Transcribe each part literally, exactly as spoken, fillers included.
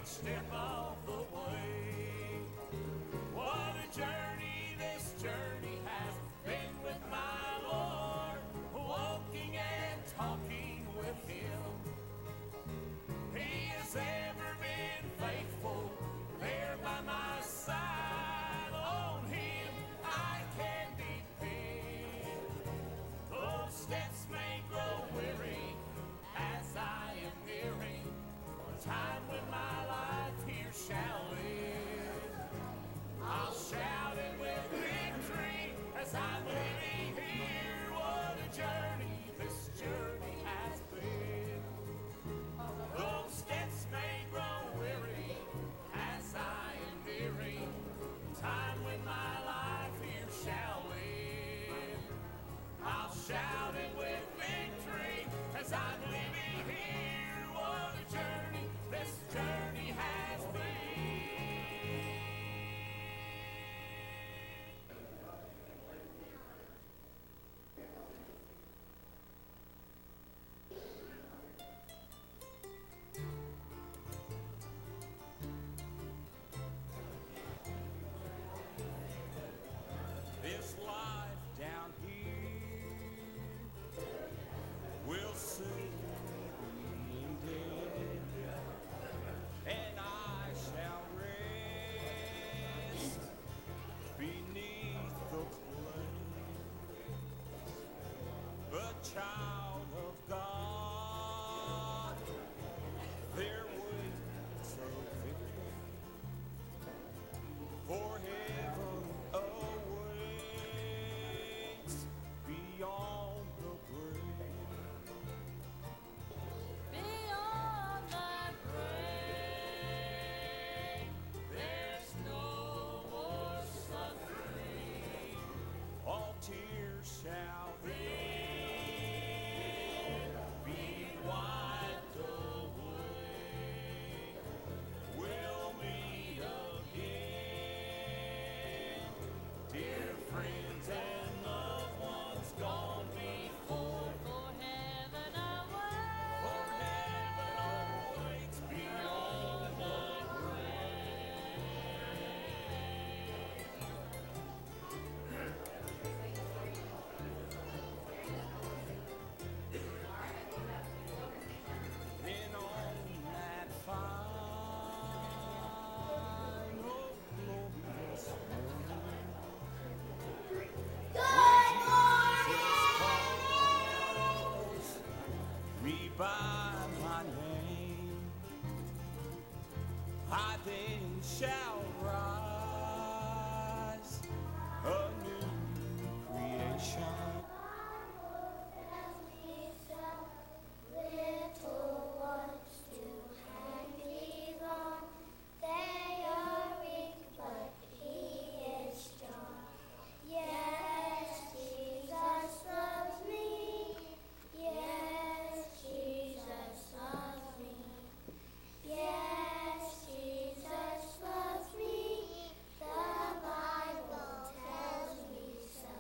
each step of the way. What a journey this journey has been with my Lord, walking and talking with Him. He has ever been faithful, there by my side. On Him I can depend. Though steps may grow weary as I am nearing a time when my life here shall live, I'll shout it with victory as I'm living here. What a journey this journey has been. Though steps may grow weary as I am nearing the time when my life here shall live, I'll shout it with victory as I'm living here. What a journey this journey has been. This life down here will soon be ended, and I shall rest beneath the plain. The child of God, there waits a victory, for heaven awaits beyond the grave. Beyond the grave, there's no more suffering. All tears shall then be wiped away. We'll meet again, dear friends and loved ones gone before. For heaven For awaits heaven awaits beyond the Then on that final glorious morning, calls me by my name, I then shall rise a new creation. Little ones to hang these on. They are weak, but He is strong. Yes, Jesus loves me. Yes, Jesus loves me. Yes, Jesus loves me. The Bible tells me so.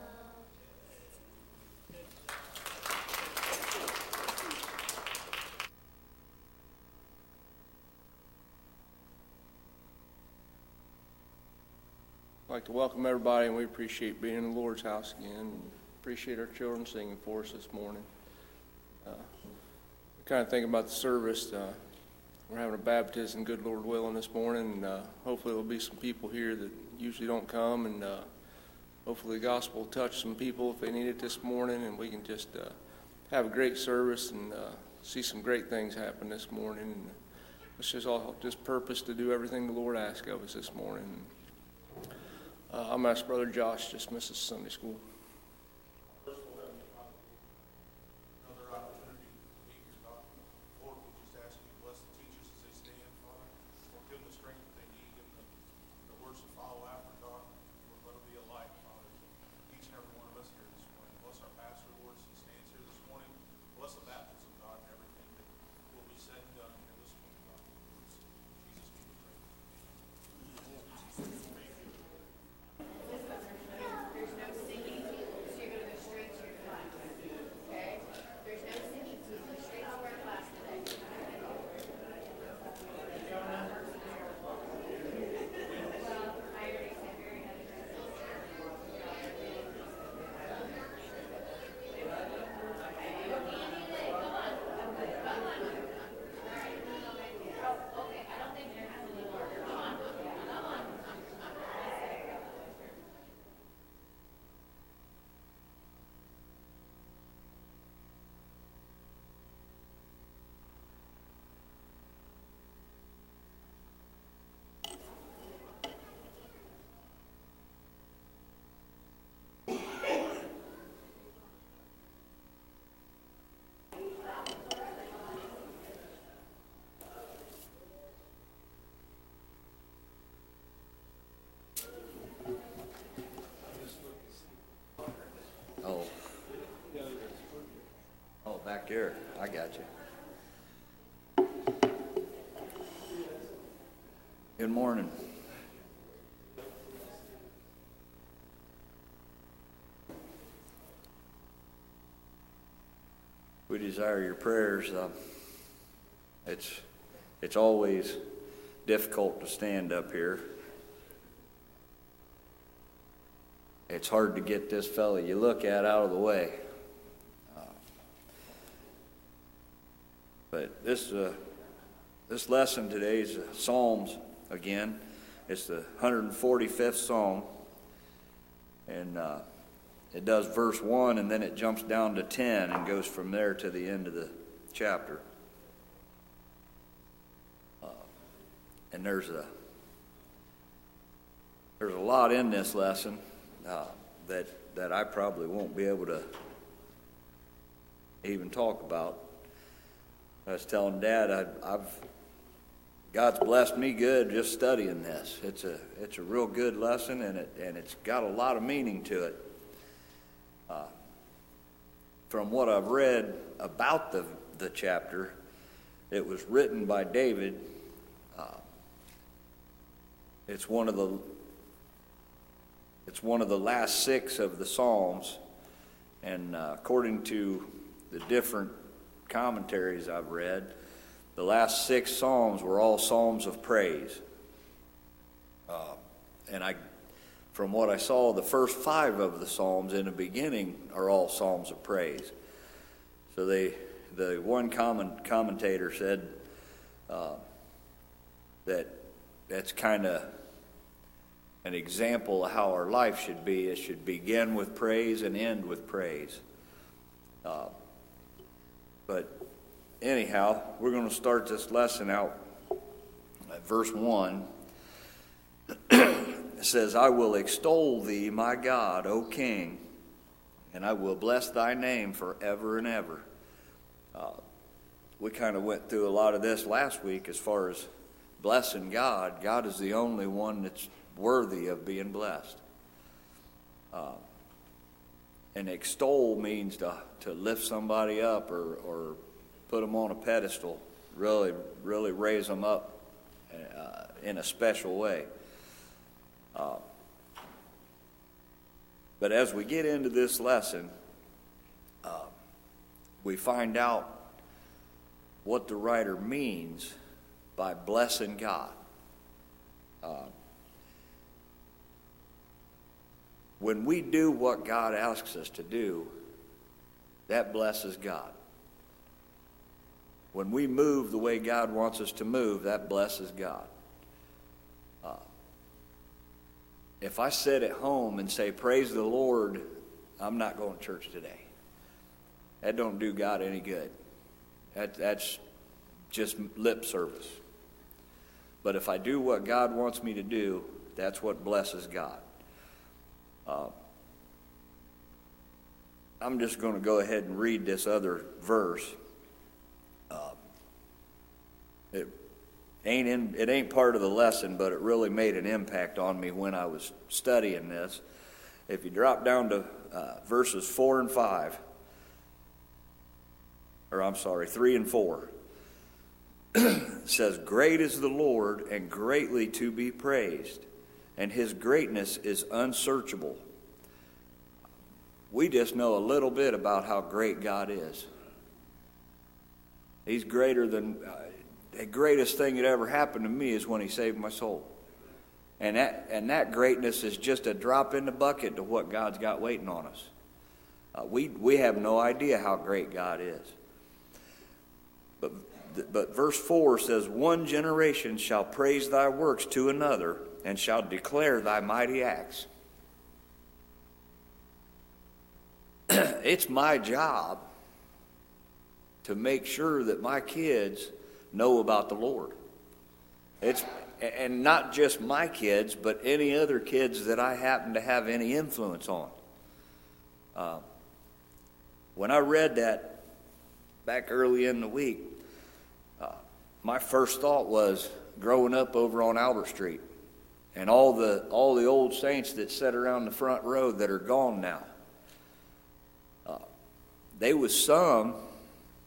I'd like to welcome everybody, and we appreciate being in the Lord's house again. And appreciate our children singing for us this morning. Uh, kind of thinking about the service. Uh, we're having a baptism, good Lord willing, this morning, and uh, hopefully there'll be some people here that usually don't come, and uh, hopefully the gospel will touch some people if they need it this morning, and we can just uh, have a great service and uh, see some great things happen this morning. And it's just all just purpose to do everything the Lord asks of us this morning. Uh, I'm going to ask Brother Josh to dismiss us Sunday school. First, we'll have another opportunity to meet your God. Lord, we just ask you to bless the teachers as they stand, Father. Lord, give them the strength that they need, give them the, the words to follow after, God. Lord, let them be a light, Father, to each and every one of us here this morning. Bless our pastor, Lord, as he stands here this morning. Bless the baptism, God, and everything that will be said and done here this morning, God. In Jesus' name we pray. There's no singing. Here, I got you. Good morning. We desire your prayers. Uh, it's it's always difficult to stand up here. It's hard to get this fella you look at out of the way. Uh, but this uh, this lesson today is uh, Psalms again. It's the one hundred forty-fifth Psalm, and uh, it does verse one, and then it jumps down to ten and goes from there to the end of the chapter. Uh, and there's a there's a lot in this lesson uh, that that I probably won't be able to even talk about. I was telling Dad, I, I've God's blessed me good just studying this. It's a it's a real good lesson, and it and it's got a lot of meaning to it. Uh, from what I've read about the the chapter, it was written by David. Uh, it's one of the it's one of the last six of the Psalms, and uh, according to the different commentaries I've read, the last six Psalms were all Psalms of praise. Uh, and I. From what I saw, the first five of the Psalms in the beginning are all Psalms of praise. So they, the one common commentator said uh, that that's kind of an example of how our life should be. It should begin with praise and end with praise. Uh, but anyhow, we're going to start this lesson out at verse one. It says, I will extol thee, my God, O King, and I will bless thy name forever and ever. Uh, we kind of went through a lot of this last week as far as blessing God. God is the only one that's worthy of being blessed. Uh, and extol means to, to lift somebody up or, or put them on a pedestal, really, really raise them up uh, in a special way. Uh, but as we get into this lesson, uh, we find out what the writer means by blessing God. Uh, when we do what God asks us to do, that blesses God. When we move the way God wants us to move, that blesses God. Uh, If I sit at home and say, praise the Lord, I'm not going to church today. That don't do God any good. That, that's just lip service. But if I do what God wants me to do, that's what blesses God. Uh, I'm just going to go ahead and read this other verse. Uh, it Ain't in, it ain't part of the lesson, but it really made an impact on me when I was studying this. If you drop down to uh, verses four and five, or I'm sorry, three and four, it says, Great is the Lord and greatly to be praised, and his greatness is unsearchable. We just know a little bit about how great God is. He's greater than... Uh, The greatest thing that ever happened to me is when he saved my soul. And that and that greatness is just a drop in the bucket to what God's got waiting on us. Uh, we we have no idea how great God is. But but verse four says, One generation shall praise thy works to another, and shall declare thy mighty acts. It's my job to make sure that my kids know about the Lord. It's and not just my kids, but any other kids that I happen to have any influence on. Uh, when I read that back early in the week, uh, my first thought was growing up over on Albert Street, and all the all the old saints that sat around the front row that are gone now. Uh, they was some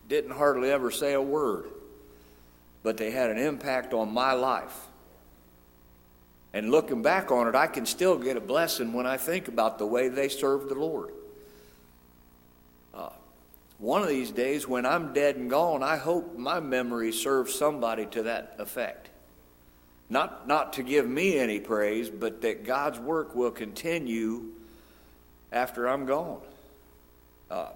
didn't hardly ever say a word, but they had an impact on my life. And looking back on it, I can still get a blessing when I think about the way they served the Lord. Uh, one of these days, when I'm dead and gone, I hope my memory serves somebody to that effect. Not, not to give me any praise, but that God's work will continue after I'm gone. Uh,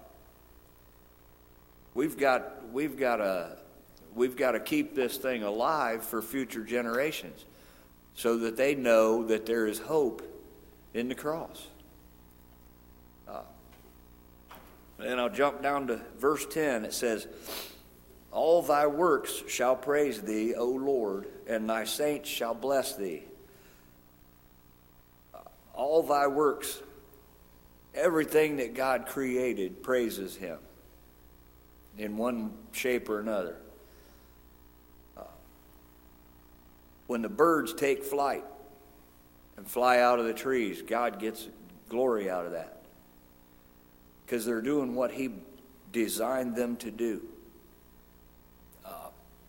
we've got we've got to we've got to keep this thing alive for future generations, so that they know that there is hope in the cross. Uh, and I'll jump down to verse ten. It says, "All thy works shall praise thee, O Lord, and thy saints shall bless thee." Uh, all thy works, everything that God created praises him in one shape or another. Uh, when the birds take flight and fly out of the trees, God gets glory out of that, because they're doing what he designed them to do. Uh,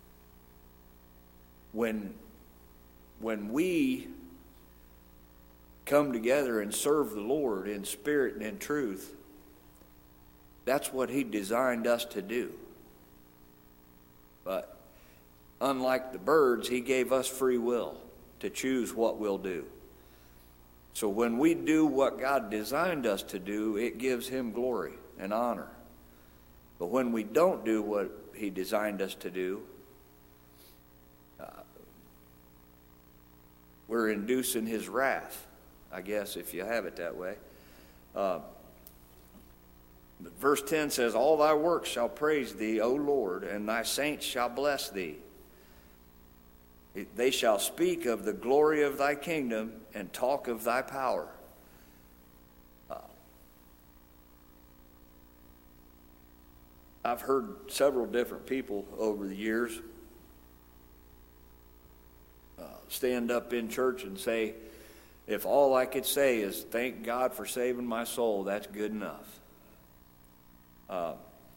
when, when we come together and serve the Lord in spirit and in truth, that's what he designed us to do. But unlike the birds, he gave us free will to choose what we'll do. So when we do what God designed us to do, it gives him glory and honor. But when we don't do what he designed us to do, uh, we're inducing his wrath, I guess, if you have it that way. Uh, but verse ten says, "All thy works shall praise thee, O Lord, and thy saints shall bless thee. They shall speak of the glory of thy kingdom and talk of thy power." Uh, I've heard several different people over the years uh, stand up in church and say, if all I could say is thank God for saving my soul, that's good enough. Uh,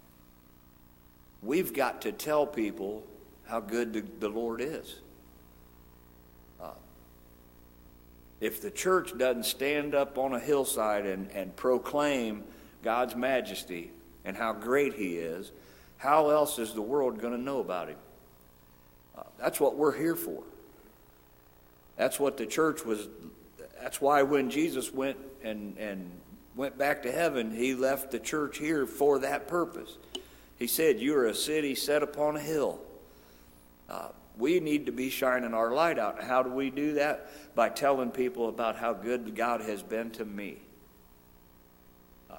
we've got to tell people how good the, the Lord is. Uh, if the church doesn't stand up on a hillside and, and proclaim God's majesty and how great he is, how else is the world going to know about him? Uh, that's what we're here for. That's what the church was. That's why when Jesus went and, and went back to heaven, he left the church here for that purpose. He said, "You are a city set upon a hill." Uh, we need to be shining our light out. How do we do that? By telling people about how good God has been to me. Uh,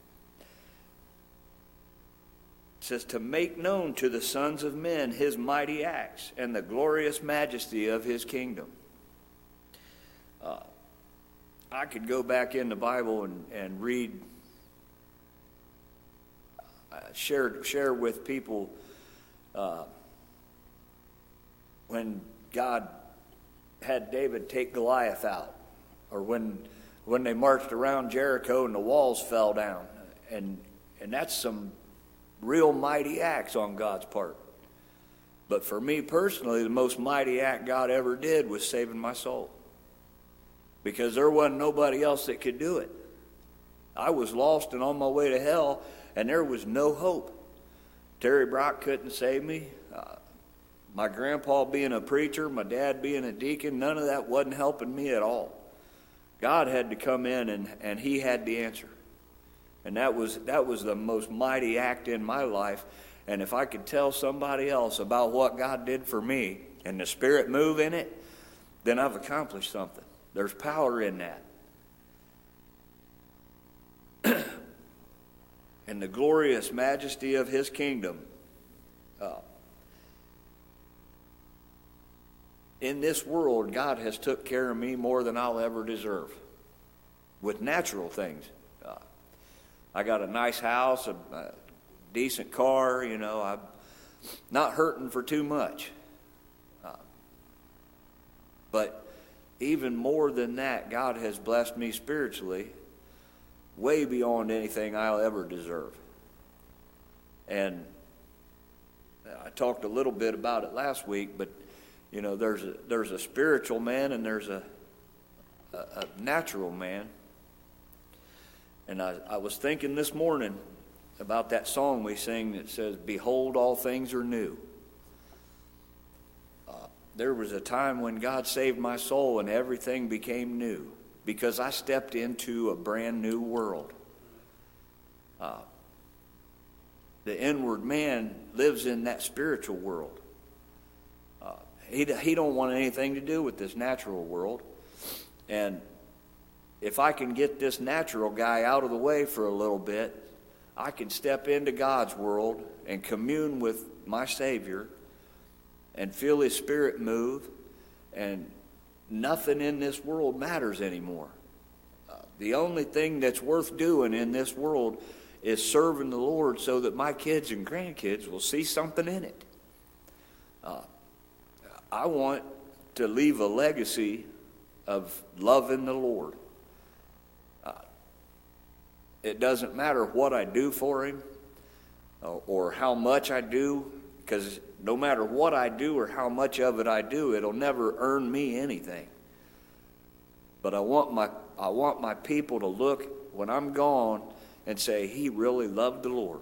it says, "To make known to the sons of men his mighty acts and the glorious majesty of his kingdom." Uh, I could go back in the Bible and, and read, uh, share, share with people uh, when God had David take Goliath out, or when when they marched around Jericho and the walls fell down. And, and that's some real mighty acts on God's part. But for me personally, the most mighty act God ever did was saving my soul. Because there wasn't nobody else that could do it. I was lost and on my way to hell, and there was no hope. Terry Brock couldn't save me. Uh, my grandpa being a preacher, my dad being a deacon, none of that wasn't helping me at all. God had to come in, and, and he had the answer. And that was, that was the most mighty act in my life. And if I could tell somebody else about what God did for me and the Spirit move in it, then I've accomplished something. There's power in that. And the glorious majesty of his kingdom. Uh, in this world, God has took care of me more than I'll ever deserve. With natural things. Uh, I got a nice house, a, a decent car, you know. I'm not hurting for too much. Uh, but even more than that, God has blessed me spiritually way beyond anything I'll ever deserve. And I talked a little bit about it last week, but you know, there's a, there's a spiritual man and there's a, a, a natural man. And I, I was thinking this morning about that song we sing that says, "Behold, all things are new." Uh, there was a time when God saved my soul and everything became new because I stepped into a brand new world. Uh, the inward man lives in that spiritual world. Uh, he, he don't want anything to do with this natural world. And if I can get this natural guy out of the way for a little bit, I can step into God's world and commune with my Savior and feel His Spirit move, and nothing in this world matters anymore. Uh, the only thing that's worth doing in this world is serving the Lord so that my kids and grandkids will see something in it. Uh, I want to leave a legacy of loving the Lord. Uh, it doesn't matter what I do for Him uh, or how much I do, because no matter what I do or how much of it I do, it'll never earn me anything. But I want my I want my people to look when I'm gone and say, he really loved the Lord.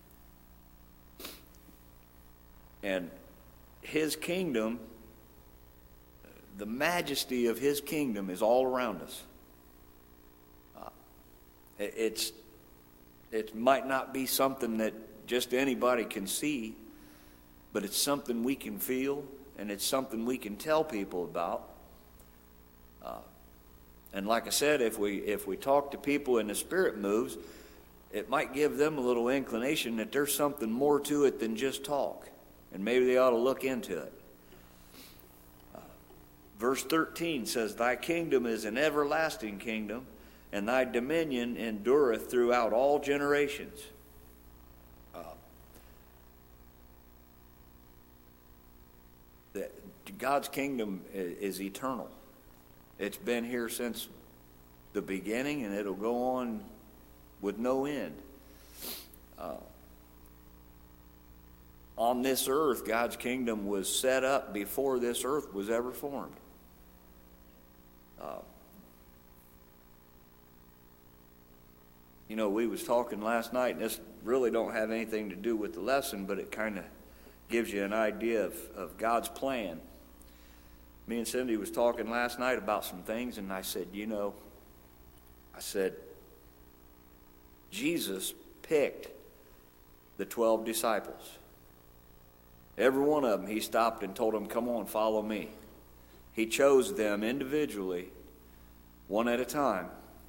And His kingdom, the majesty of His kingdom is all around us. Uh, it, it's it might not be something that just anybody can see, but it's something we can feel, and it's something we can tell people about. Uh, and like I said, if we if we talk to people and the Spirit moves, it might give them a little inclination that there's something more to it than just talk, and maybe they ought to look into it. Uh, verse thirteen says, "Thy kingdom is an everlasting kingdom, and thy dominion endureth throughout all generations." Uh, the, God's kingdom is, is eternal. It's been here since the beginning, and it'll go on with no end. Uh, on this earth, God's kingdom was set up before this earth was ever formed. Uh, you know, we was talking last night, and this really don't have anything to do with the lesson, but it kind of gives you an idea of, of God's plan. Me and Cindy was talking last night about some things, and I said, you know, I said, Jesus picked the twelve disciples. Every one of them, He stopped and told them, come on, follow me. He chose them individually, one at a time.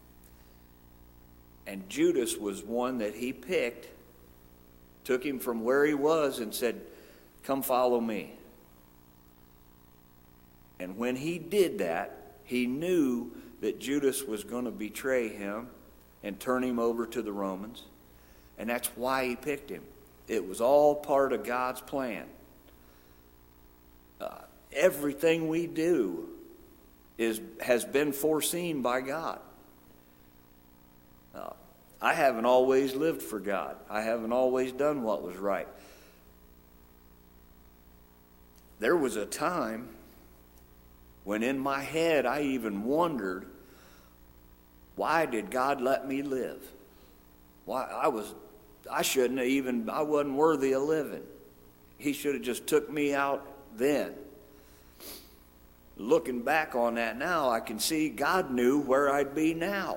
And Judas was one that He picked, took him from where he was and said, come follow me. And when He did that, He knew that Judas was going to betray Him and turn him over to the Romans. And that's why He picked him. It was all part of God's plan. Uh, everything we do is has been foreseen by God. Uh, I haven't always lived for God. I haven't always done what was right. There was a time when in my head I even wondered, why did God let me live? Why I was, I shouldn't have even, I wasn't worthy of living. He should have just took me out then. Looking back on that now, I can see God knew where I'd be now.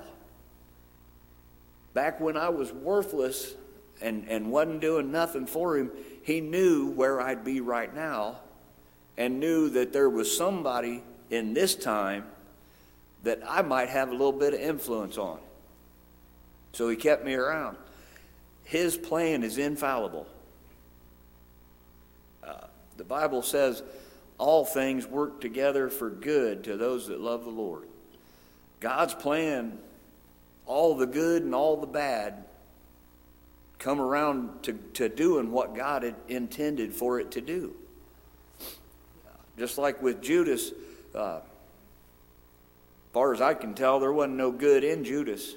Back when I was worthless and, and wasn't doing nothing for Him, He knew where I'd be right now, and knew that there was somebody in this time that I might have a little bit of influence on. So He kept me around. His plan is infallible. Uh, the Bible says all things work together for good to those that love the Lord. God's plan, all the good and all the bad, come around to, to doing what God had intended for it to do. Just like with Judas, uh, as far as I can tell, there wasn't no good in Judas.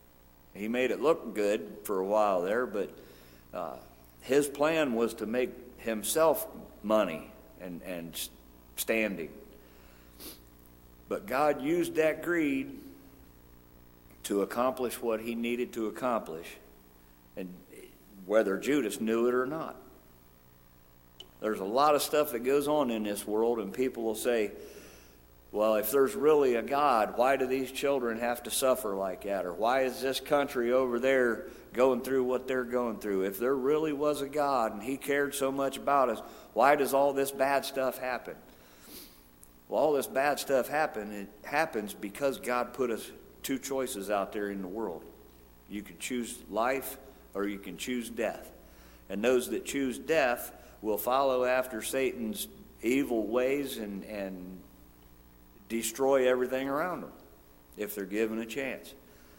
He made it look good for a while there, but uh, his plan was to make himself money and, and standing. But God used that greed to accomplish what he needed to accomplish, and whether Judas knew it or not. There's a lot of stuff that goes on in this world, and people will say, well, if there's really a God, why do these children have to suffer like that? Or why is this country over there going through what they're going through? If there really was a God and he cared so much about us, why does all this bad stuff happen? Well, all this bad stuff happen, it happens because God put us two choices out there in the world. You can choose life or you can choose death. And those that choose death will follow after Satan's evil ways and, and destroy everything around them if they're given a chance.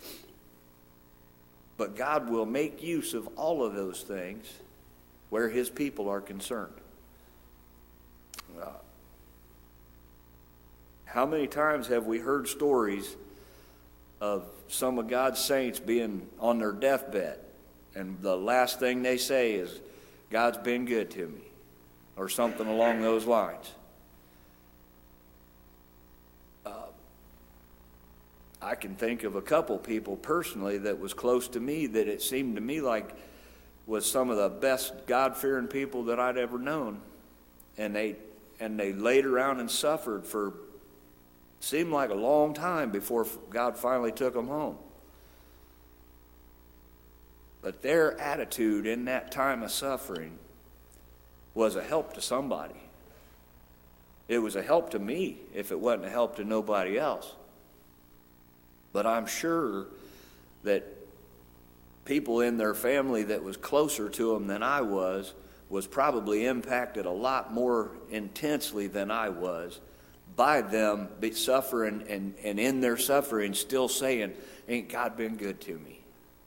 But God will make use of all of those things where his people are concerned. Uh, how many times have we heard stories of some of God's saints being on their deathbed, and the last thing they say is, God's been good to me, or something along those lines? Uh, I can think of a couple people personally that was close to me that it seemed to me like was some of the best God-fearing people that I'd ever known. And they and they laid around and suffered for seemed like a long time before God finally took them home. But their attitude in that time of suffering was a help to somebody. It was a help to me if it wasn't a help to nobody else. But I'm sure that people in their family that was closer to them than I was was probably impacted a lot more intensely than I was by them be suffering and, and in their suffering still saying, ain't God been good to me?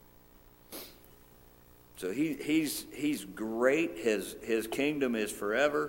So he, he's, he's great. His, his kingdom is forever.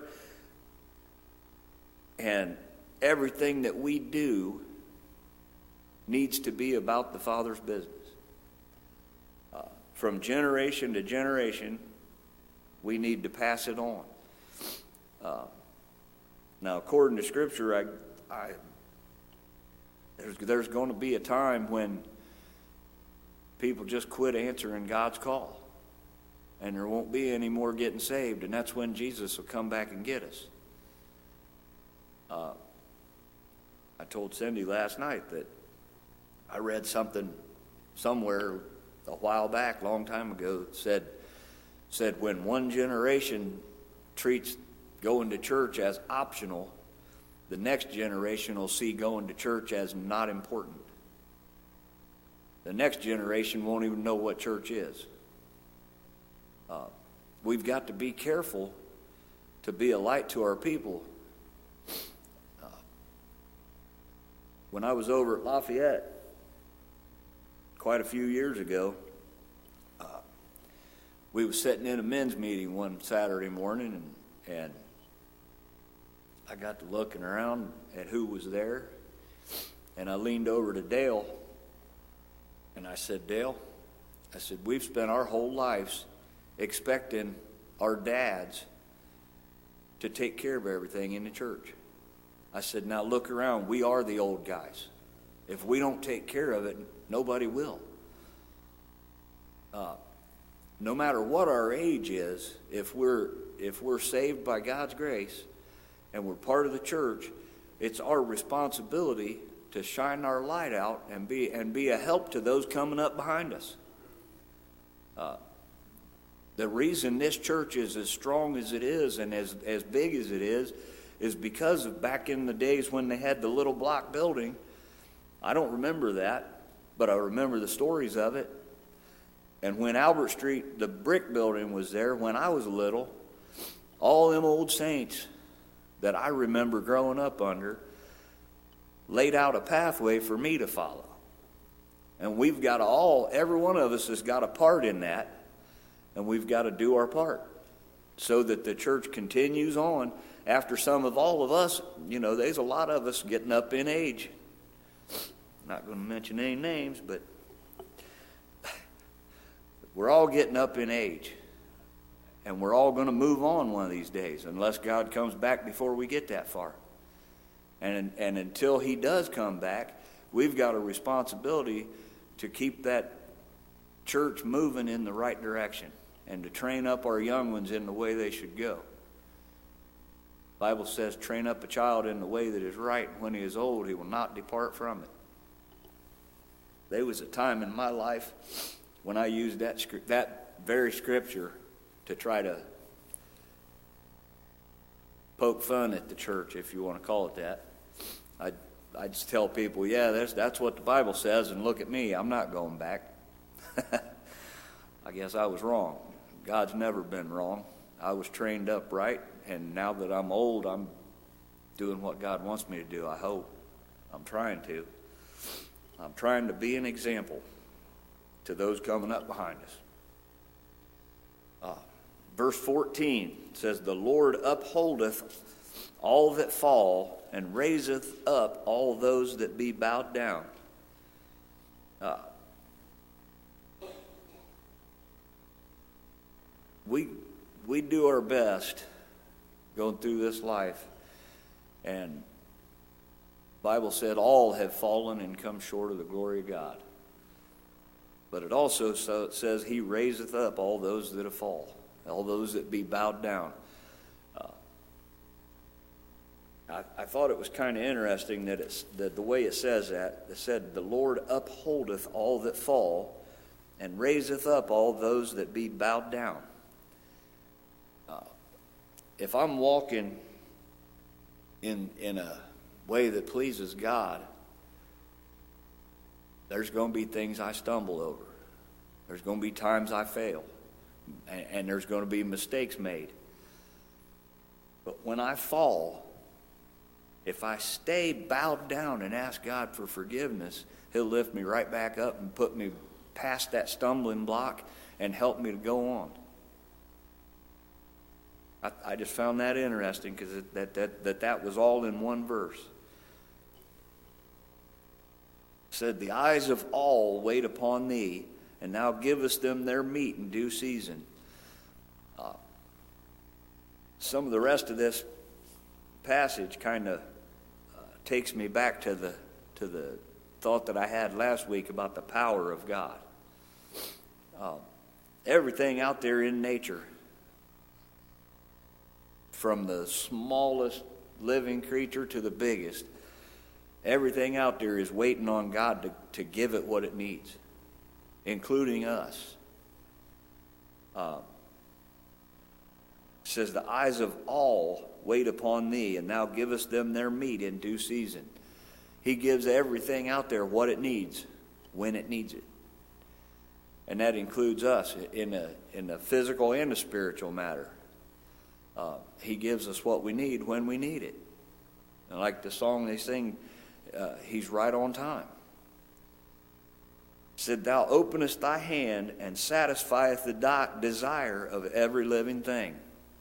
And everything that we do needs to be about the Father's business. Uh, from generation to generation, we need to pass it on. Uh, now, according to Scripture, I, I, there's, there's going to be a time when people just quit answering God's call. And there won't be any more getting saved. And that's when Jesus will come back and get us. Uh, I told Cindy last night that I read something somewhere a while back, a long time ago, that said, said when one generation treats going to church as optional, the next generation will see going to church as not important. The next generation won't even know what church is. Uh, we've got to be careful to be a light to our people. Uh, when I was over at Lafayette quite a few years ago, uh, we were sitting in a men's meeting one Saturday morning, and, and I got to looking around at who was there, and I leaned over to Dale, and I said, Dale, I said, we've spent our whole lives expecting our dads to take care of everything in the church. I said, now look around. We are the old guys. If we don't take care of it, nobody will. Uh, no matter what our age is, if we're if we're saved by God's grace and we're part of the church, it's our responsibility to shine our light out and be and be a help to those coming up behind us. Uh, The reason this church is as strong as it is and as, as big as it is is because of back in the days when they had the little block building. I don't remember that, but I remember the stories of it. And when Albert Street, the brick building, was there, when I was little, all them old saints that I remember growing up under laid out a pathway for me to follow. And we've got to all, every one of us has got a part in that. And we've got to do our part so that the church continues on after some of all of us. You know, there's a lot of us getting up in age. I'm not going to mention any names, but we're all getting up in age. And we're all going to move on one of these days, unless God comes back before we get that far. And, and until he does come back, we've got a responsibility to keep that church moving in the right direction and to train up our young ones in the way they should go. The Bible says, train up a child in the way that is right, and when he is old, he will not depart from it. There was a time in my life when I used that that very scripture to try to poke fun at the church, if you want to call it that. I I just tell people, yeah, that's that's what the Bible says, and look at me, I'm not going back. I guess I was wrong. God's never been wrong. I was trained up right, and now that I'm old, I'm doing what God wants me to do, I hope. I'm trying to. I'm trying to be an example to those coming up behind us. Uh, verse fourteen says, the Lord upholdeth all that fall, and raiseth up all those that be bowed down. Uh, we we do our best going through this life, and the Bible said all have fallen and come short of the glory of God. But it also so, it says he raiseth up all those that have fall, all those that be bowed down. Uh, I, I thought it was kind of interesting that it's that the way it says that, it said, the Lord upholdeth all that fall, and raiseth up all those that be bowed down. Uh, if I'm walking in in a way that pleases God, there's going to be things I stumble over. There's going to be times I fail. And, and there's going to be mistakes made. But when I fall, if I stay bowed down and ask God for forgiveness, he'll lift me right back up and put me past that stumbling block and help me to go on. I, I just found that interesting because that, that, that that was all in one verse. Said, the eyes of all wait upon thee, and thou givest them their meat in due season. Uh, some of the rest of this passage kind of uh, takes me back to the to the thought that I had last week about the power of God. Uh, everything out there in nature, from the smallest living creature to the biggest, everything out there is waiting on God to, to give it what it needs, including us. Uh, it says, the eyes of all wait upon thee, and thou givest them their meat in due season. He gives everything out there what it needs, when it needs it. And that includes us in a, in a physical and a spiritual matter. Uh, he gives us what we need when we need it. And like the song they sing, Uh, he's right on time. Said, thou openest thy hand and satisfieth the di- desire of every living thing.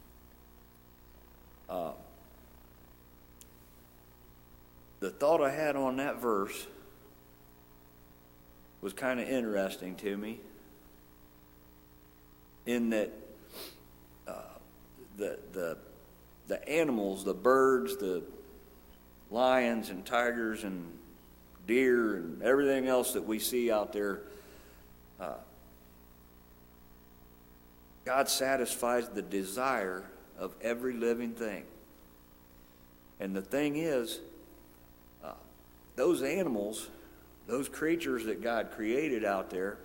Uh, the thought I had on that verse was kind of interesting to me, in that uh, the the the animals, the birds, the lions and tigers and deer and everything else that we see out there, uh, God satisfies the desire of every living thing. And the thing is, uh, those animals, those creatures that God created out there,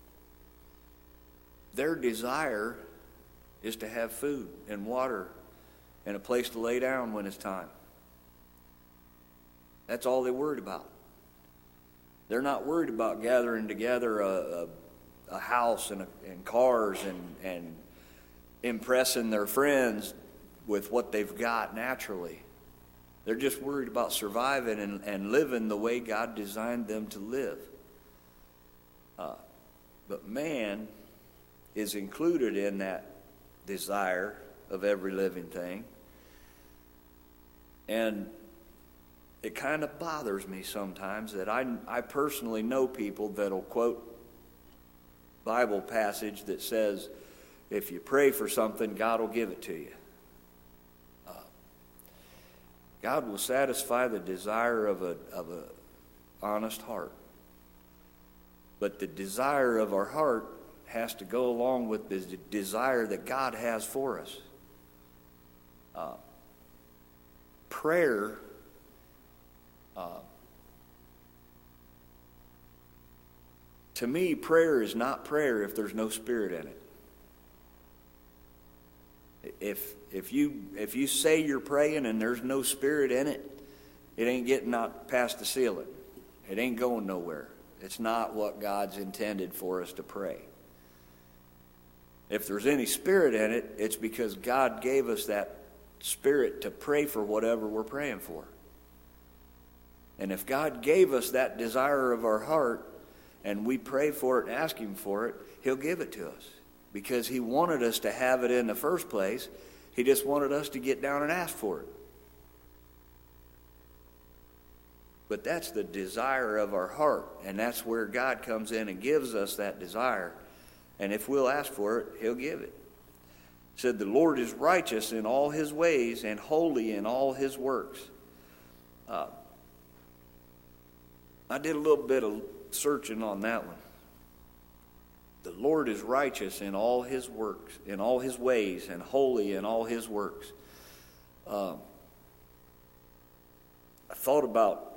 their desire is to have food and water and a place to lay down when it's time. That's all they're worried about. They're not worried about gathering together a, a, a house and, a, and cars and, and impressing their friends with what they've got naturally. They're just worried about surviving and, and living the way God designed them to live. Uh, but man is included in that desire of every living thing. And it kind of bothers me sometimes that I, I personally know people that'll quote Bible passage that says if you pray for something, God will give it to you. Uh, God will satisfy the desire of a of a honest heart. But the desire of our heart has to go along with the desire that God has for us. Uh, prayer uh, to me, prayer is not prayer if there's no spirit in it. If if you if you say you're praying and there's no spirit in it, it ain't getting out past the ceiling. It ain't going nowhere. It's not what God's intended for us to pray. If there's any spirit in it, it's because God gave us that spirit to pray for whatever we're praying for. And if God gave us that desire of our heart and we pray for it and ask Him for it, He'll give it to us. Because He wanted us to have it in the first place. He just wanted us to get down and ask for it. But that's the desire of our heart, and that's where God comes in and gives us that desire. And if we'll ask for it, He'll give it. It said, the Lord is righteous in all His ways and holy in all His works. Uh, I did a little bit of searching on that one. The Lord is righteous in all His works, in all His ways, and holy in all His works. Um, I thought about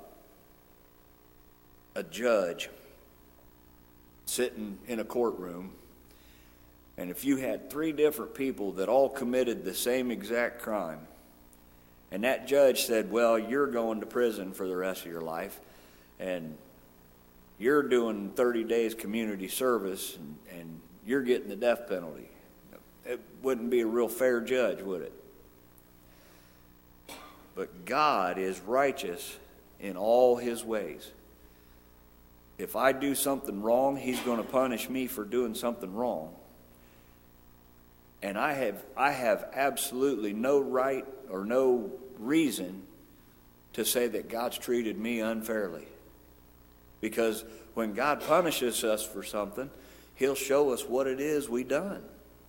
a judge sitting in a courtroom, and if you had three different people that all committed the same exact crime, and that judge said, well, you're going to prison for the rest of your life, and you're doing thirty days community service, and, and you're getting the death penalty. It wouldn't be a real fair judge, would it? But God is righteous in all His ways. If I do something wrong, He's going to punish me for doing something wrong. And I have I have absolutely no right or no reason to say that God's treated me unfairly. Because when God punishes us for something, He'll show us what it is we done.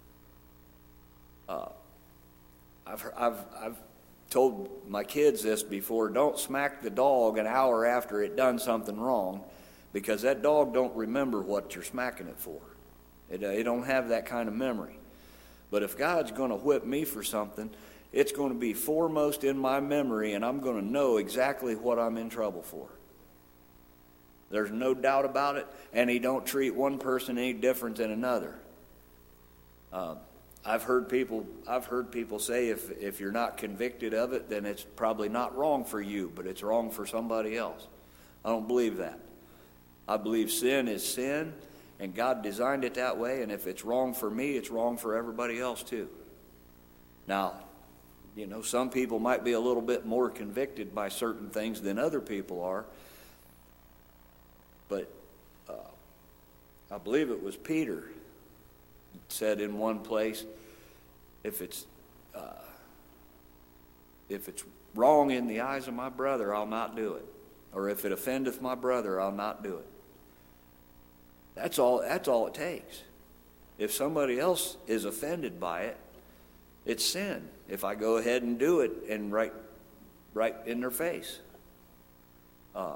Uh, I've I've I've told my kids this before. Don't smack the dog an hour after it done something wrong, because that dog don't remember what you're smacking it for. It, uh, it don't have that kind of memory. But if God's going to whip me for something, it's going to be foremost in my memory, and I'm going to know exactly what I'm in trouble for. There's no doubt about it, and He don't treat one person any different than another. Um, I've heard people I've heard people say if if you're not convicted of it, then it's probably not wrong for you, but it's wrong for somebody else. I don't believe that. I believe sin is sin, and God designed it that way, and if it's wrong for me, it's wrong for everybody else too. Now, you know, some people might be a little bit more convicted by certain things than other people are, but uh, I believe it was Peter said in one place, if it's uh, if it's wrong in the eyes of my brother, I'll not do it. Or if it offendeth my brother, I'll not do it. That's all, that's all it takes. If somebody else is offended by it, it's sin. If I go ahead and do it and right, right in their face. Uh,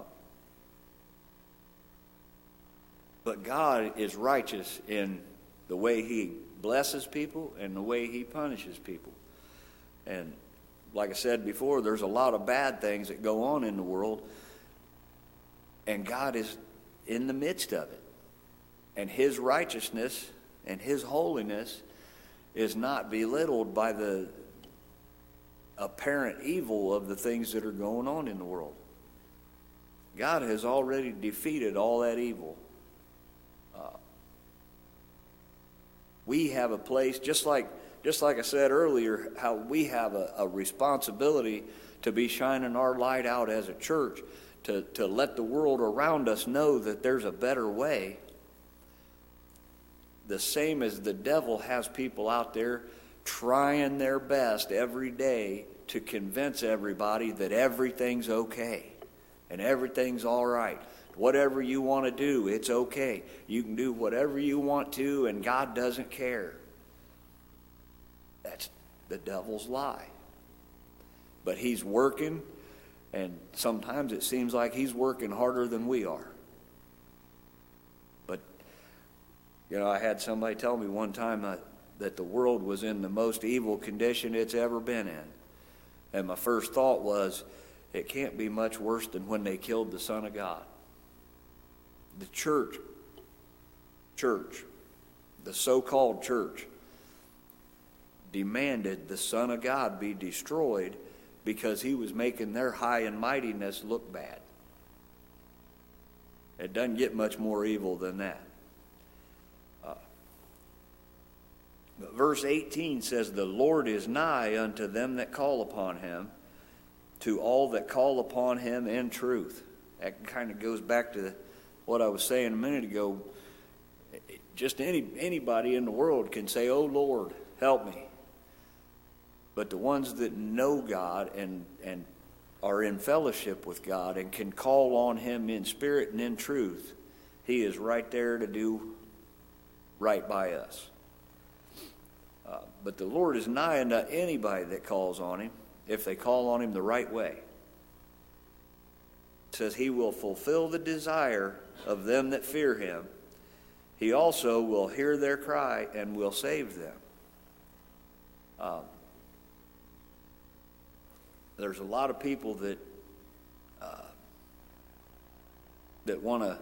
but God is righteous in the way He blesses people and the way He punishes people. And like I said before, there's a lot of bad things that go on in the world, and God is in the midst of it. And His righteousness and His holiness is not belittled by the apparent evil of the things that are going on in the world. God has already defeated all that evil. Uh, we have a place, just like just like I said earlier, how we have a, a responsibility to be shining our light out as a church, to, to let the world around us know that there's a better way. The same as the devil has people out there trying their best every day to convince everybody that everything's okay and everything's all right. Whatever you want to do, it's okay. You can do whatever you want to, and God doesn't care. That's the devil's lie. But he's working, and sometimes it seems like he's working harder than we are. But, you know, I had somebody tell me one time that, that the world was in the most evil condition it's ever been in. And my first thought was, it can't be much worse than when they killed the Son of God. The church, church, the so-called church, demanded the Son of God be destroyed because he was making their high and mightiness look bad. It doesn't get much more evil than that. Uh, but verse eighteen says, the Lord is nigh unto them that call upon him, to all that call upon him in truth. That kind of goes back to what I was saying a minute ago. Just any anybody in the world can say, oh Lord, help me. But the ones that know God and, and are in fellowship with God and can call on him in spirit and in truth, he is right there to do right by us. Uh, but the Lord is nigh unto anybody that calls on him, if they call on him the right way. It says he will fulfill the desire of them that fear him. He also will hear their cry and will save them. Um, there's a lot of people that uh, that want to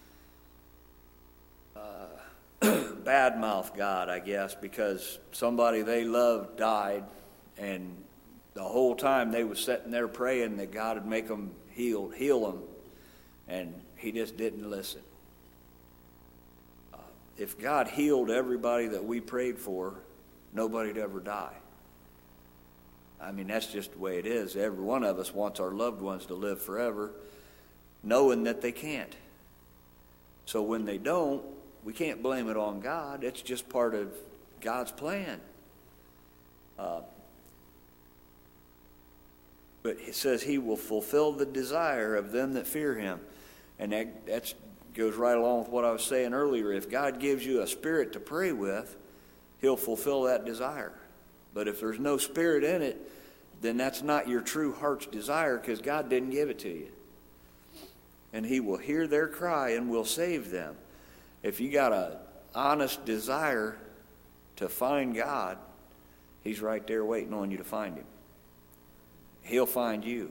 uh, badmouth God, I guess, because somebody they love died, and the whole time they was sitting there praying that God would make them heal, heal them, and he just didn't listen. Uh, if God healed everybody that we prayed for, nobody'd ever die. I mean, that's just the way it is. Every one of us wants our loved ones to live forever, knowing that they can't. So when they don't, we can't blame it on God. It's just part of God's plan. Uh, but it says he will fulfill the desire of them that fear him. And that that's, goes right along with what I was saying earlier. If God gives you a spirit to pray with, he'll fulfill that desire. But if there's no spirit in it, then that's not your true heart's desire, because God didn't give it to you. And he will hear their cry and will save them. If you got an honest desire to find God, he's right there waiting on you to find him. He'll find you.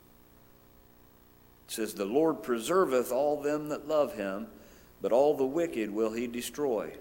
It says, the Lord preserveth all them that love him, but all the wicked will he destroy.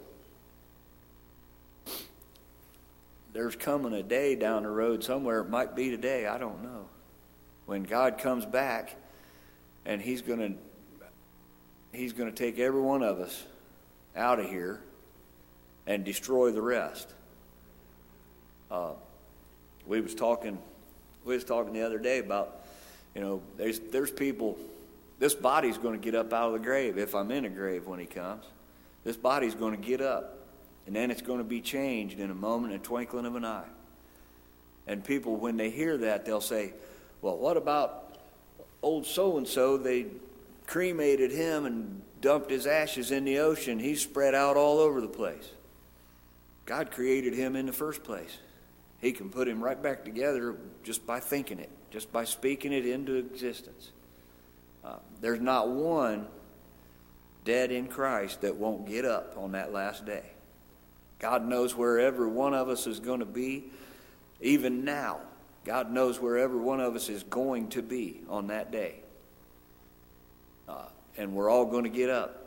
There's coming a day down the road somewhere, it might be today, I don't know, when God comes back and he's going to he's going to take every one of us out of here and destroy the rest. Uh, we was talking we was talking the other day about, you know, there's there's people, this body's going to get up out of the grave if I'm in a grave when he comes. This body's going to get up. And then it's going to be changed in a moment, a twinkling of an eye. And people, when they hear that, they'll say, well, what about old so-and-so? They cremated him and dumped his ashes in the ocean. He's spread out all over the place. God created him in the first place. He can put him right back together just by thinking it, just by speaking it into existence. Uh, there's not one dead in Christ that won't get up on that last day. God knows where every one of us is going to be, even now. God knows where every one of us is going to be on that day. Uh, and we're all going to get up.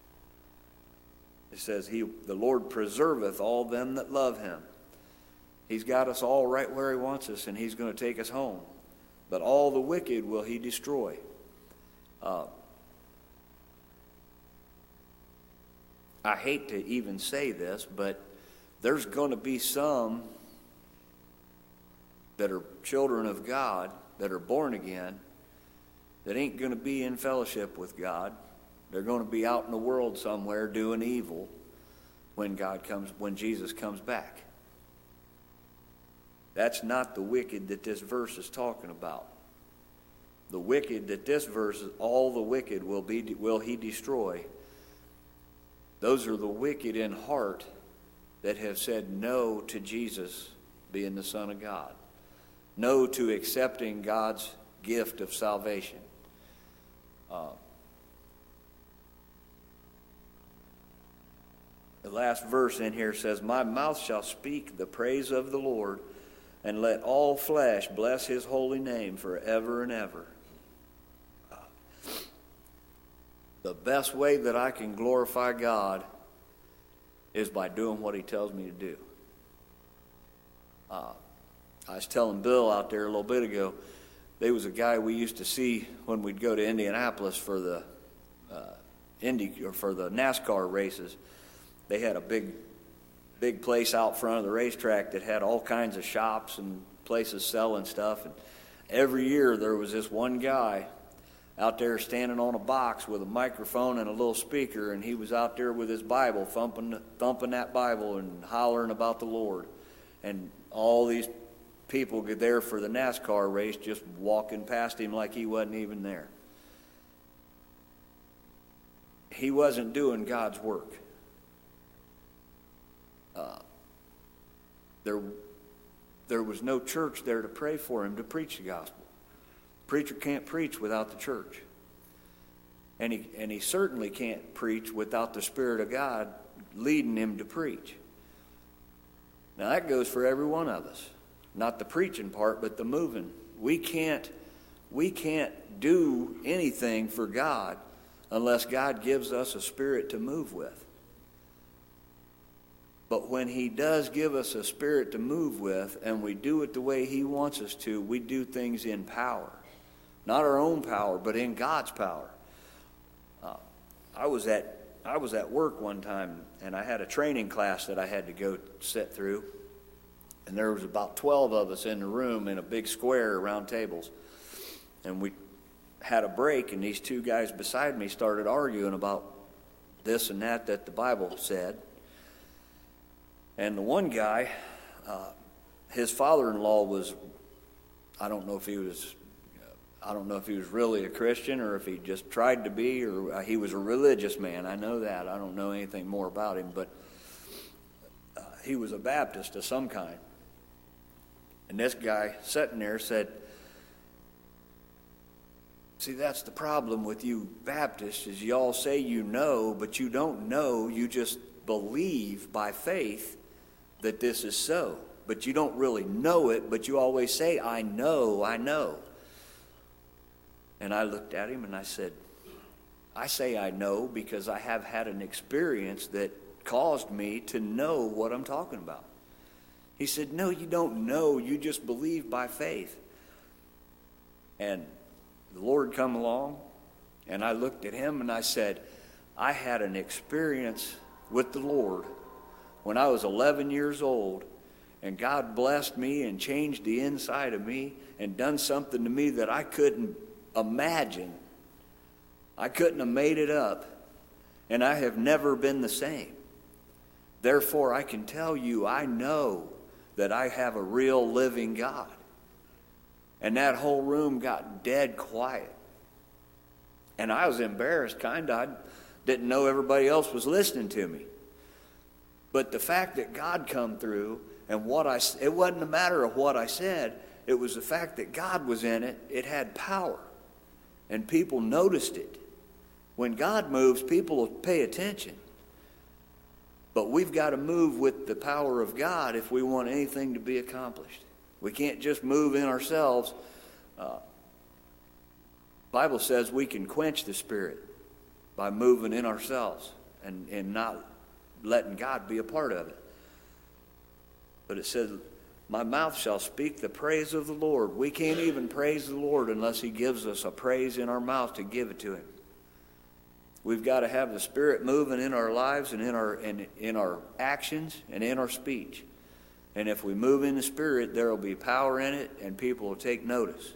It says, "He, the Lord preserveth all them that love him." He's got us all right where he wants us, and he's going to take us home. But all the wicked will he destroy. Uh, I hate to even say this, but there's going to be some that are children of God, that are born again, that ain't going to be in fellowship with God. They're going to be out in the world somewhere doing evil when God comes, when Jesus comes back. That's not the wicked that this verse is talking about. The wicked that this verse is, all the wicked will be, will he destroy. Those are the wicked in heart that have said no to Jesus being the Son of God. No to accepting God's gift of salvation. Uh, the last verse in here says, "My mouth shall speak the praise of the Lord, and let all flesh bless his holy name forever and ever." Uh, the best way that I can glorify God is by doing what he tells me to do. Uh, I was telling Bill out there a little bit ago, there was a guy we used to see when we'd go to Indianapolis for the uh, Indy or for the NASCAR races. They had a big, big place out front of the racetrack that had all kinds of shops and places selling stuff. And every year there was this one guy out there standing on a box with a microphone and a little speaker, and he was out there with his Bible, thumping, thumping that Bible and hollering about the Lord. And all these people there for the NASCAR race just walking past him like he wasn't even there. He wasn't doing God's work. Uh, there, there was no church there to pray for him to preach the gospel. Preacher can't preach without the church. And he, and he certainly can't preach without the Spirit of God leading him to preach. Now that goes for every one of us. Not the preaching part, but the moving. We can't, we can't do anything for God unless God gives us a spirit to move with. But when he does give us a spirit to move with, and we do it the way he wants us to, we do things in power. Not our own power, but in God's power. Uh, I was at I was at work one time, and I had a training class that I had to go sit through. And there was about twelve of us in the room in a big square around tables. And we had a break, and these two guys beside me started arguing about this and that that the Bible said. And the one guy, uh, his father-in-law was, I don't know if he was, I don't know if he was really a Christian or if he just tried to be, or uh, he was a religious man. I know that. I don't know anything more about him, but uh, he was a Baptist of some kind. And this guy sitting there said, "See, that's the problem with you Baptists, is you all say you know, but you don't know. You just believe by faith that this is so. But you don't really know it, but you always say, I know, I know." And I looked at him and I said, "I say I know because I have had an experience that caused me to know what I'm talking about." He said, "No, you don't know. You just believe by faith." And the Lord come along, and I looked at him and I said, "I had an experience with the Lord when I was eleven years old, and God blessed me and changed the inside of me and done something to me that I couldn't imagine. I couldn't have made it up, and I have never been the same. Therefore, I can tell you, I know that I have a real living God." And that whole room got dead quiet. And I was embarrassed, kind of. I didn't know everybody else was listening to me. But the fact that God come through, and what I, it wasn't a matter of what I said, it was the fact that God was in it. It had power. And people noticed it. When God moves, people will pay attention. But we've got to move with the power of God if we want anything to be accomplished. We can't just move in ourselves. Uh, Bible says we can quench the Spirit by moving in ourselves and, and not letting God be a part of it. But it says, "My mouth shall speak the praise of the Lord." We can't even praise the Lord unless he gives us a praise in our mouth to give it to him. We've got to have the Spirit moving in our lives and in our in, in our actions and in our speech. And if we move in the Spirit, there will be power in it, and people will take notice.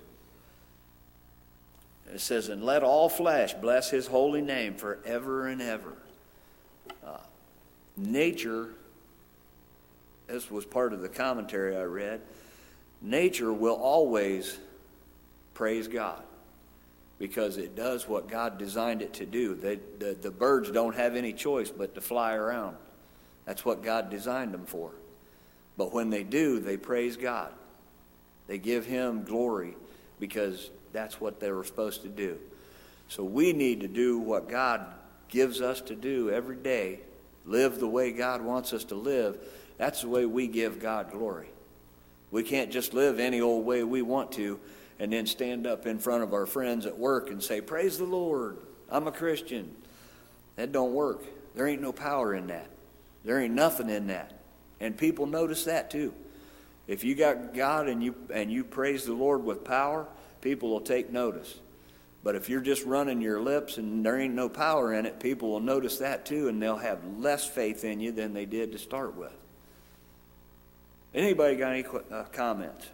It says, "And let all flesh bless his holy name forever and ever." Uh, nature, this was part of the commentary I read, nature will always praise God because it does what God designed it to do. They, the, the birds don't have any choice but to fly around. That's what God designed them for. But when they do, they praise God. They give him glory because that's what they were supposed to do. So we need to do what God gives us to do every day, live the way God wants us to live. That's the way we give God glory. We can't just live any old way we want to and then stand up in front of our friends at work and say, praise the Lord, I'm a Christian. That don't work. There ain't no power in that. There ain't nothing in that. And people notice that too. If you got God and you and you praise the Lord with power, people will take notice. But if you're just running your lips and there ain't no power in it, people will notice that too, and they'll have less faith in you than they did to start with. Anybody got any uh, comments?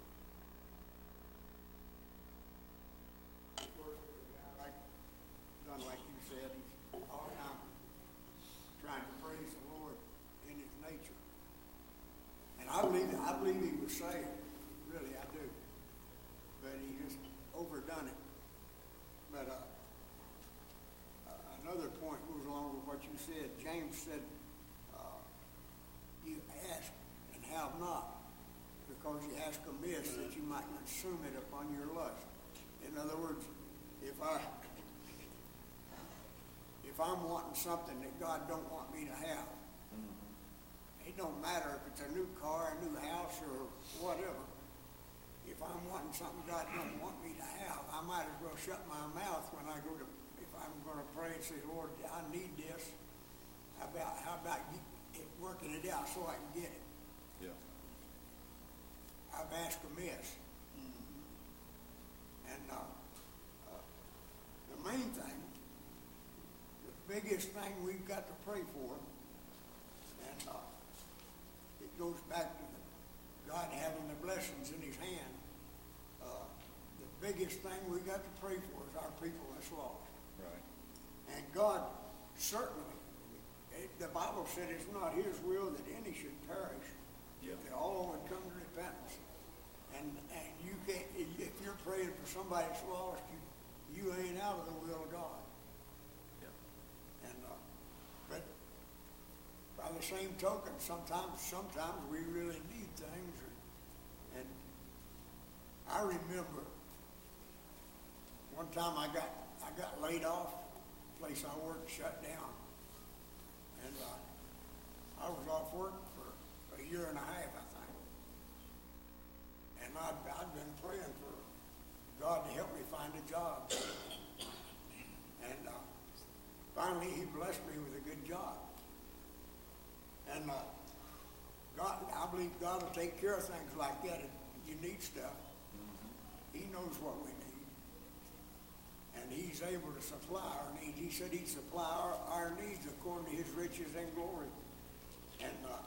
Like, done like you said, he's all the time trying to praise the Lord in his nature. And I believe, I believe he was saved. Really, I do. But he just overdone it. But uh, uh, another point goes along with what you said. James said, uh, you ask and have not, because you ask amiss that you might consume it upon your lust. In other words, if I if I'm wanting something that God don't want me to have, it don't matter if it's a new car, a new house, or whatever. If I'm wanting something God don't want me to have, I might as well shut my mouth when I go to, if I'm going to pray and say, Lord, I need this. How about, how about you it, working it out so I can get it? Yeah. I've asked amiss. Mm-hmm. And uh, uh, the main thing, the biggest thing we've got to pray for, and uh, it goes back to God having the blessings in his hand. Uh, the biggest thing we got to pray for is our people that's lost. Right. And God certainly, it, the Bible said it's not his will that any should perish, Yeah. that all would come to repentance. And and you can't, if you're praying for somebody that's lost, you you ain't out of the will of God. Yeah. And uh, but by the same token, sometimes sometimes we really need things. Or, and I remember one time I got I got laid off. The place I worked shut down, and uh, I was off work for a year and a half, I think. And I'd, I'd been praying for God to help me find a job. And uh, finally, he blessed me with a good job. And uh, God, I believe God will take care of things like that if you need stuff. He knows what we need. And he's able to supply our needs. He said he'd supply our, our needs according to his riches and glory. And uh,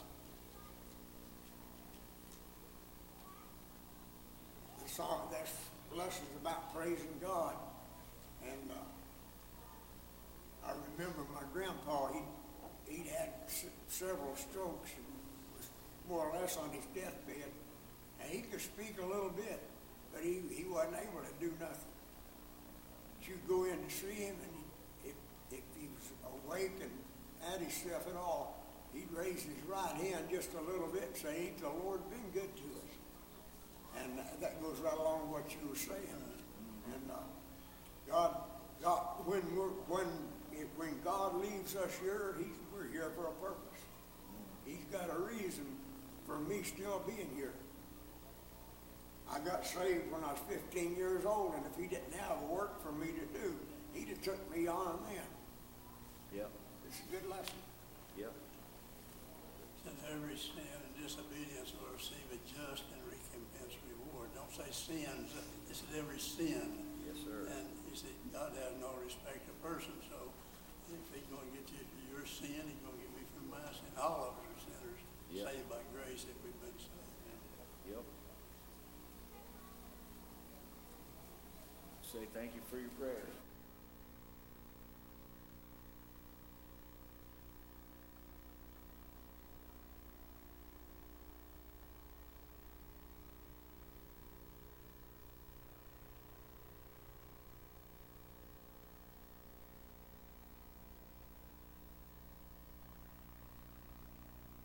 the song, that's lessons about praising God. And uh, I remember my grandpa, he, he'd had s- several strokes and was more or less on his deathbed. And he could speak a little bit, but he, he wasn't able to do nothing. You'd go in to see him, and he, if, if he was awake and at himself at all, he'd raise his right hand just a little bit and say, ain't the Lord been good to us? And that goes right along with what you were saying. And uh, God, God, when we're, when if, when God leaves us here, he's, we're here for a purpose. He's got a reason for me still being here. I got saved when I was fifteen years old, and if he didn't have work for me to do, he'd have took me on then. Yep. It's a good lesson. Yep. That every sin and disobedience will receive a just and recompense reward. Don't say sins, it said every sin. Yes, sir. And you see, God has no respect of person, so if he's going to get you for your sin, he's going to get me for my sin. All of us are sinners, Yep. saved by grace if we've been saved. Yep. Say thank you for your prayers.